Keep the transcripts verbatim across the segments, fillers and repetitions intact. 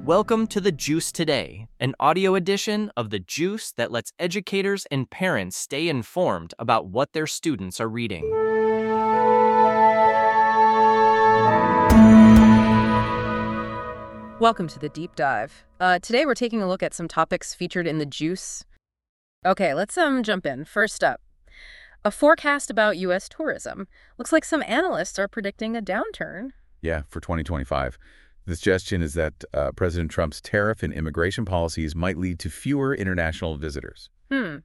Welcome to The Juice Today, an audio edition of The Juice that lets educators and parents stay informed about what their students are reading. Welcome to the deep dive. Uh, today we're taking a look at some topics featured in The Juice. Okay, let's um jump in. First up, a forecast about U S tourism. Looks like some analysts are predicting a downturn. Yeah, for twenty twenty-five. The suggestion is that uh, President Trump's tariff and immigration policies might lead to fewer international visitors. Hmm.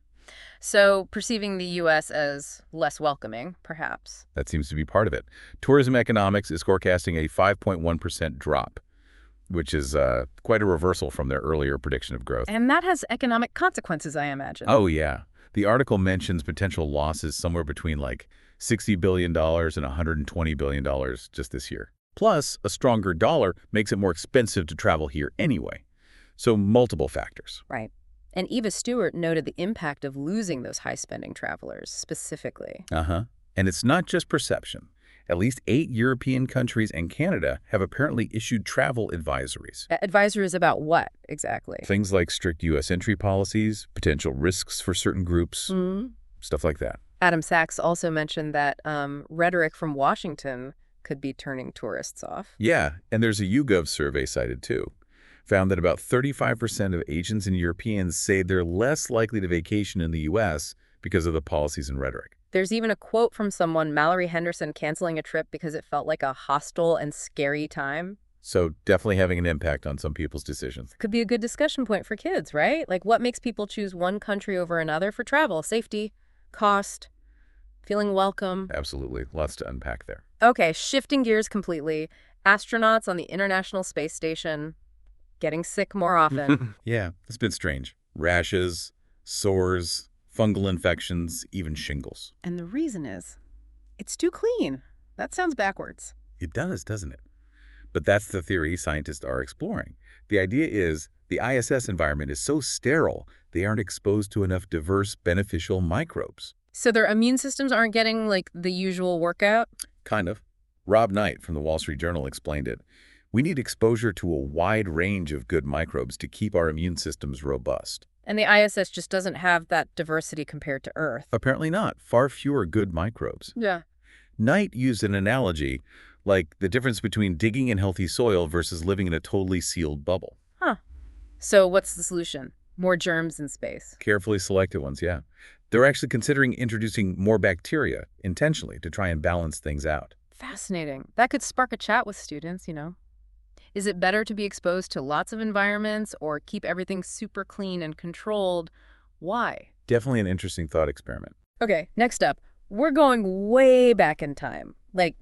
So perceiving the U S as less welcoming, perhaps. That seems to be part of it. Tourism Economics is forecasting a five point one percent drop, which is uh, quite a reversal from their earlier prediction of growth. And that has economic consequences, I imagine. Oh, yeah. The article mentions potential losses somewhere between like sixty billion dollars and one hundred twenty billion dollars just this year. Plus, a stronger dollar makes it more expensive to travel here anyway. So multiple factors. Right. And Eva Stewart noted the impact of losing those high-spending travelers specifically. Uh-huh. And it's not just perception. At least eight European countries and Canada have apparently issued travel advisories. Advisories about what, exactly? Things like strict U S entry policies, potential risks for certain groups, Mm-hmm. stuff like that. Adam Sachs also mentioned that um, rhetoric from Washington could be turning tourists off. Yeah, and there's a YouGov survey cited too. Found that about thirty-five percent of Asians and Europeans say they're less likely to vacation in the U S because of the policies and rhetoric. There's even a quote from someone, Mallory Henderson, canceling a trip because it felt like a hostile and scary time. So definitely having an impact on some people's decisions. Could be a good discussion point for kids, right? Like what makes people choose one country over another for travel? Safety, cost, feeling welcome. Absolutely. Lots to unpack there. Okay, shifting gears completely. Astronauts on the International Space Station getting sick more often. Yeah, it's been strange. Rashes, sores, fungal infections, even shingles. And the reason is, it's too clean. That sounds backwards. It does, doesn't it? But that's the theory scientists are exploring. The idea is the I S S environment is so sterile, they aren't exposed to enough diverse, beneficial microbes. So their immune systems aren't getting, like, the usual workout? Kind of. Rob Knight from the Wall Street Journal explained it. We need exposure to a wide range of good microbes to keep our immune systems robust. And the I S S just doesn't have that diversity compared to Earth. Apparently not. Far fewer good microbes. Yeah. Knight used an analogy like the difference between digging in healthy soil versus living in a totally sealed bubble. Huh. So what's the solution? More germs in space. Carefully selected ones, yeah. They're actually considering introducing more bacteria intentionally to try and balance things out. Fascinating. That could spark a chat with students, you know. Is it better to be exposed to lots of environments or keep everything super clean and controlled? Why? Definitely an interesting thought experiment. Okay, next up. We're going way back in time, like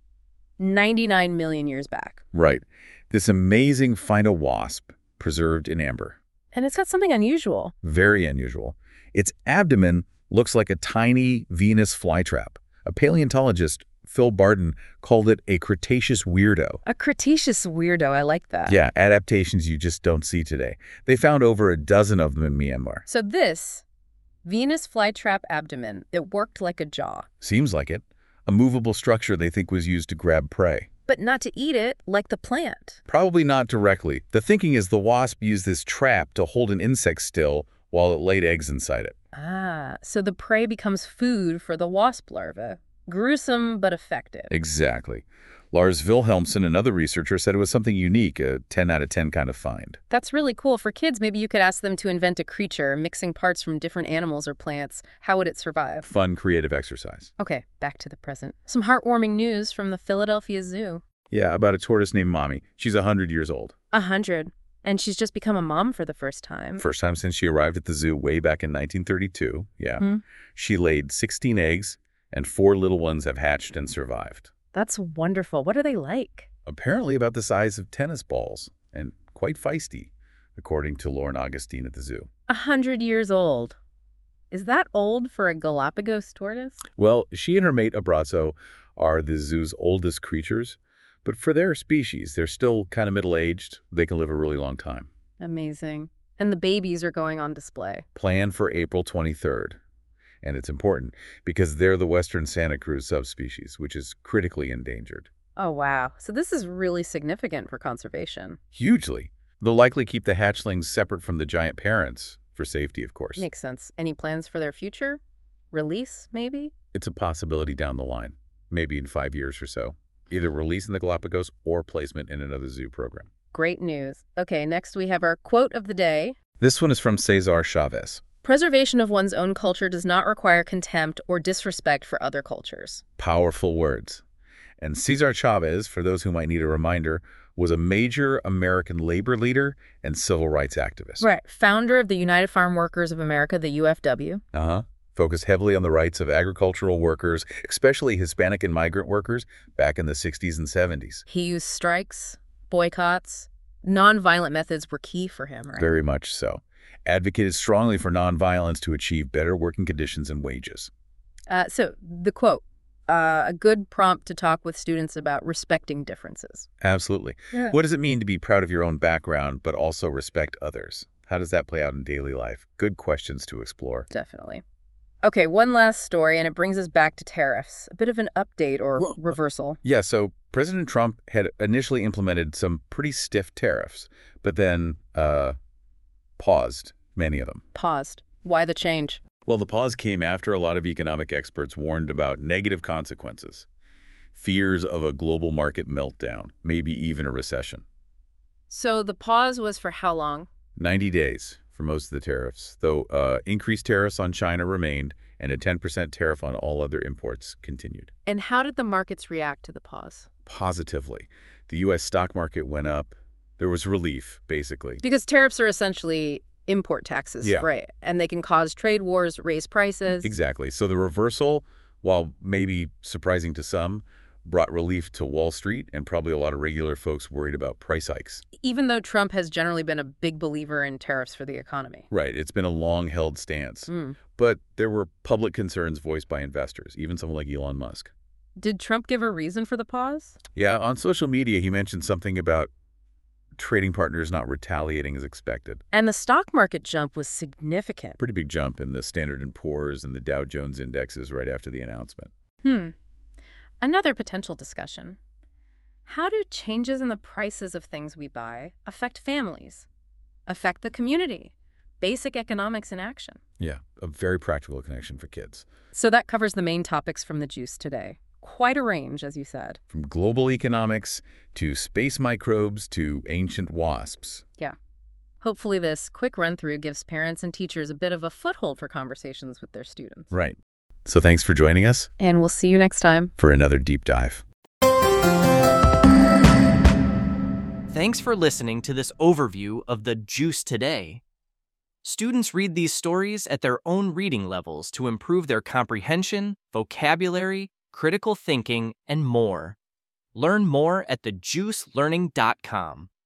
ninety-nine million years back. Right. This amazing Phina wasp preserved in amber. And it's got something unusual. Very unusual. Its abdomen looks like a tiny Venus flytrap. A paleontologist, Phil Barton, called it a Cretaceous weirdo. A Cretaceous weirdo, I like that. Yeah, adaptations you just don't see today. They found over a dozen of them in Myanmar. So this Venus flytrap abdomen, it worked like a jaw. Seems like it. A movable structure they think was used to grab prey. But not to eat it, like the plant. Probably not directly. The thinking is the wasp used this trap to hold an insect still while it laid eggs inside it. Ah, so the prey becomes food for the wasp larva. Gruesome, but effective. Exactly. Lars Wilhelmsen, another researcher, said it was something unique, a ten out of ten kind of find. That's really cool. For kids, maybe you could ask them to invent a creature, mixing parts from different animals or plants. How would it survive? Fun, creative exercise. Okay, back to the present. Some heartwarming news from the Philadelphia Zoo. Yeah, about a tortoise named Mommy. She's one hundred years old. A hundred. And she's just become a mom for the first time. First time since she arrived at the zoo way back in nineteen thirty-two. Yeah. Hmm. She laid sixteen eggs, and four little ones have hatched and survived. That's wonderful. What are they like? Apparently about the size of tennis balls, and quite feisty, according to Lauren Augustine at the zoo. A hundred years old. Is that old for a Galapagos tortoise? Well, she and her mate Abrazo are the zoo's oldest creatures, but for their species, they're still kind of middle-aged. They can live a really long time. Amazing. And the babies are going on display. Planned for April twenty-third. And it's important because they're the Western Santa Cruz subspecies, which is critically endangered. Oh, wow. So this is really significant for conservation. Hugely. They'll likely keep the hatchlings separate from the giant parents, for safety, of course. Makes sense. Any plans for their future? Release, maybe? It's a possibility down the line, maybe in five years or so. Either release in the Galapagos or placement in another zoo program. Great news. Okay, next we have our quote of the day. This one is from Cesar Chavez. Preservation of one's own culture does not require contempt or disrespect for other cultures. Powerful words. And Cesar Chavez, for those who might need a reminder, was a major American labor leader and civil rights activist. Right. Founder of the United Farm Workers of America, the U F W. Uh-huh. Focused heavily on the rights of agricultural workers, especially Hispanic and migrant workers, back in the sixties and seventies. He used strikes, boycotts. Nonviolent methods were key for him, right? Very much so. Advocated strongly for nonviolence to achieve better working conditions and wages. Uh, so, the quote, uh, a good prompt to talk with students about respecting differences. Absolutely. Yeah. What does it mean to be proud of your own background, but also respect others? How does that play out in daily life? Good questions to explore. Definitely. Okay, one last story, and it brings us back to tariffs. A bit of an update or Well, reversal. Yeah, so President Trump had initially implemented some pretty stiff tariffs, but then uh, paused many of them. Paused. Why the change? Well, the pause came after a lot of economic experts warned about negative consequences, fears of a global market meltdown, maybe even a recession. So the pause was for how long? ninety days for most of the tariffs, though uh, increased tariffs on China remained and a ten percent tariff on all other imports continued. And how did the markets react to the pause? Positively. The U S stock market went up. There was relief, basically. Because tariffs are essentially import taxes, Yeah. right? And they can cause trade wars, raise prices. Exactly. So the reversal, while maybe surprising to some, brought relief to Wall Street and probably a lot of regular folks worried about price hikes. Even though Trump has generally been a big believer in tariffs for the economy. Right. It's been a long-held stance. Mm. But there were public concerns voiced by investors, even someone like Elon Musk. Did Trump give a reason for the pause? Yeah, on social media, he mentioned something about trading partners not retaliating as expected. And the stock market jump was significant. Pretty big jump in the Standard and Poor's and the Dow Jones indexes right after the announcement. Hmm. Another potential discussion. How do changes in the prices of things we buy affect families, affect the community? Basic economics in action. Yeah, a very practical connection for kids. So that covers the main topics from the Juice today. Quite a range, as you said. From global economics to space microbes to ancient wasps. Yeah. Hopefully this quick run-through gives parents and teachers a bit of a foothold for conversations with their students. Right. So thanks for joining us And we'll see you next time. for another deep dive. Thanks for listening to this overview of the Juice Today. Students read these stories at their own reading levels to improve their comprehension, vocabulary, critical thinking, and more. Learn more at the juice learning dot com.